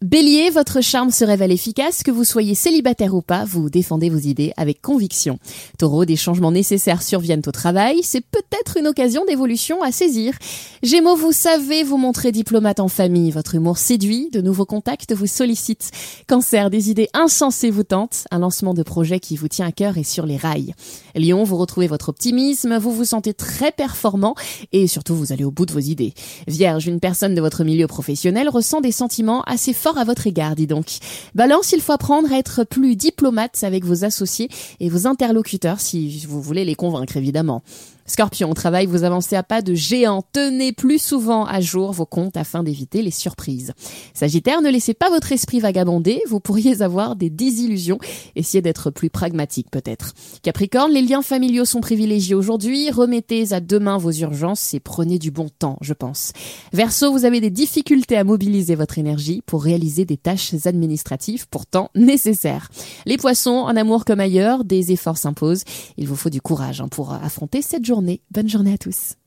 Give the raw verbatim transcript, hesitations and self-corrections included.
Bélier, votre charme se révèle efficace, que vous soyez célibataire ou pas, vous défendez vos idées avec conviction. Taureau, des changements nécessaires surviennent au travail, c'est peut-être une occasion d'évolution à saisir. Gémeaux, vous savez vous montrer diplomate en famille, votre humour séduit, de nouveaux contacts vous sollicitent. Cancer, des idées insensées vous tentent, un lancement de projet qui vous tient à cœur est sur les rails. Lion, vous retrouvez votre optimisme, vous vous sentez très performant et surtout vous allez au bout de vos idées. Vierge, une personne de votre milieu professionnel ressent des sentiments assez forts à votre égard, dis donc. Balance, il faut apprendre à être plus diplomate avec vos associés et vos interlocuteurs si vous voulez les convaincre, évidemment. Scorpion, au travail, vous avancez à pas de géant. Tenez plus souvent à jour vos comptes afin d'éviter les surprises. Sagittaire, ne laissez pas votre esprit vagabonder, vous pourriez avoir des désillusions. Essayez d'être plus pragmatique peut-être. Capricorne, les liens familiaux sont privilégiés aujourd'hui. Remettez à demain vos urgences et prenez du bon temps, je pense. Verseau, vous avez des difficultés à mobiliser votre énergie pour réaliser des tâches administratives pourtant nécessaires. Les poissons, en amour comme ailleurs, des efforts s'imposent. Il vous faut du courage hein, pour affronter cette journée. Bonne journée à tous.